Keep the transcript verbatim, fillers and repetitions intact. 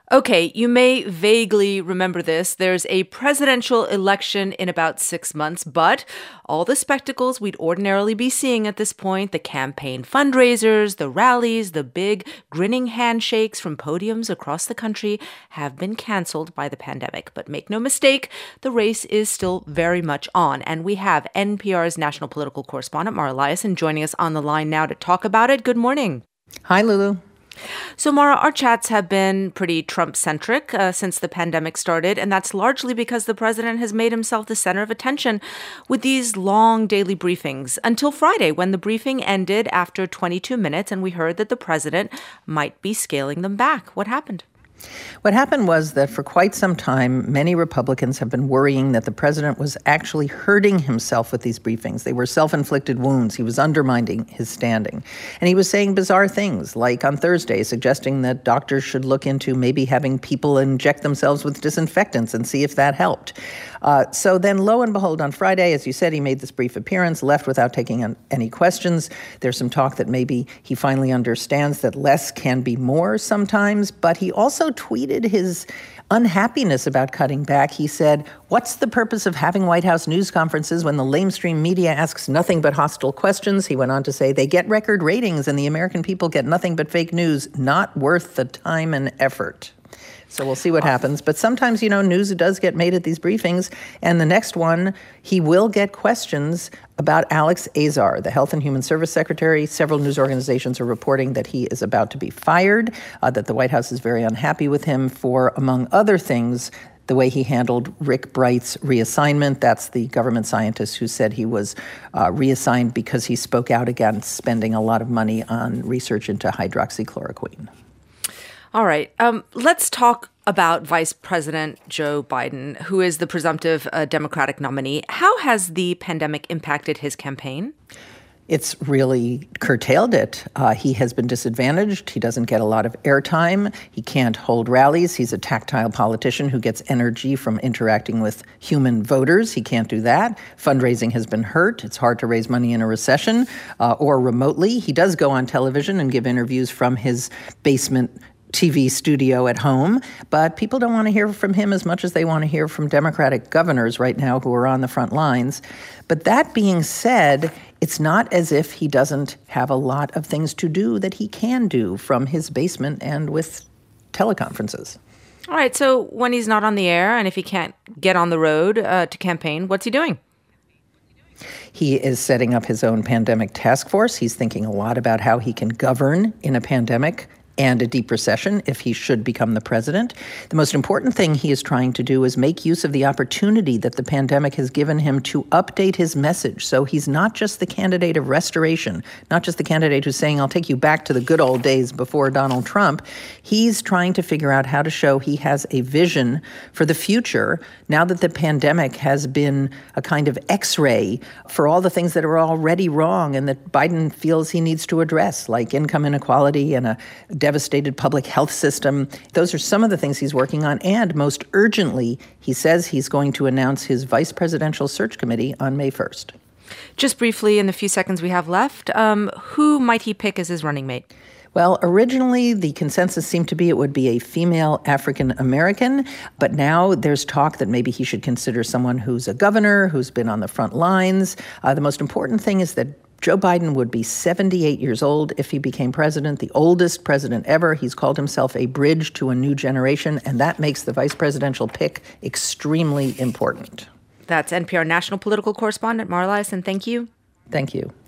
Okay, you may vaguely remember this. There's a presidential election in about six months, but all the spectacles we'd ordinarily be seeing at this point, the campaign fundraisers, the rallies, the big grinning handshakes from podiums across the country have been canceled by the pandemic. But make no mistake, the race is still very much on. And we have N P R's national political correspondent, Mara Liasson, joining us on the line now to talk about it. Good morning. Hi, Lulu. So, Mara, our chats have been pretty Trump-centric uh, since the pandemic started, and that's largely because the president has made himself the center of attention with these long daily briefings until Friday, when the briefing ended after twenty-two minutes, and we heard that the president might be scaling them back. What happened? What happened was that for quite some time, many Republicans have been worrying that the president was actually hurting himself with these briefings. They were self-inflicted wounds. He was undermining his standing. And he was saying bizarre things, like on Thursday, suggesting that doctors should look into maybe having people inject themselves with disinfectants and see if that helped. Uh, so then, lo and behold, on Friday, as you said, he made this brief appearance, left without taking an, any questions. There's some talk that maybe he finally understands that less can be more sometimes, but he also tweeted his unhappiness about cutting back. He said, "What's the purpose of having White House news conferences when the lamestream media asks nothing but hostile questions?" He went on to say, "They get record ratings and the American people get nothing but fake news. Not worth the time and effort." So we'll see what happens. But sometimes, you know, news does get made at these briefings. And the next one, he will get questions about Alex Azar, the Health and Human Service Secretary. Several news organizations are reporting that he is about to be fired, uh, that the White House is very unhappy with him for, among other things, the way he handled Rick Bright's reassignment. That's the government scientist who said he was uh, reassigned because he spoke out against spending a lot of money on research into hydroxychloroquine. All right. Um, let's talk about Vice President Joe Biden, who is the presumptive uh, Democratic nominee. How has the pandemic impacted his campaign? It's really curtailed it. Uh, he has been disadvantaged. He doesn't get a lot of airtime. He can't hold rallies. He's a tactile politician who gets energy from interacting with human voters. He can't do that. Fundraising has been hurt. It's hard to raise money in a recession uh, or remotely. He does go on television and give interviews from his basement T V studio at home, but people don't want to hear from him as much as they want to hear from Democratic governors right now who are on the front lines. But that being said, it's not as if he doesn't have a lot of things to do that he can do from his basement and with teleconferences. All right, so when he's not on the air and if he can't get on the road uh, to campaign, what's he doing? He is setting up his own pandemic task force. He's thinking a lot about how he can govern in a pandemic and a deep recession if he should become the president. The most important thing he is trying to do is make use of the opportunity that the pandemic has given him to update his message. So he's not just the candidate of restoration, not just the candidate who's saying, I'll take you back to the good old days before Donald Trump. He's trying to figure out how to show he has a vision for the future now that the pandemic has been a kind of X-ray for all the things that are already wrong and that Biden feels he needs to address, like income inequality and a devastated public health system. Those are some of the things he's working on. And most urgently, he says he's going to announce his vice presidential search committee on May first. Just briefly, in the few seconds we have left, um, who might he pick as his running mate? Well, originally, the consensus seemed to be it would be a female African-American, but now there's talk that maybe he should consider someone who's a governor, who's been on the front lines. Uh, the most important thing is that Joe Biden would be seventy-eight years old if he became president, the oldest president ever. He's called himself a bridge to a new generation, and that makes the vice presidential pick extremely important. That's N P R national political correspondent Mara Liasson. Thank you. Thank you.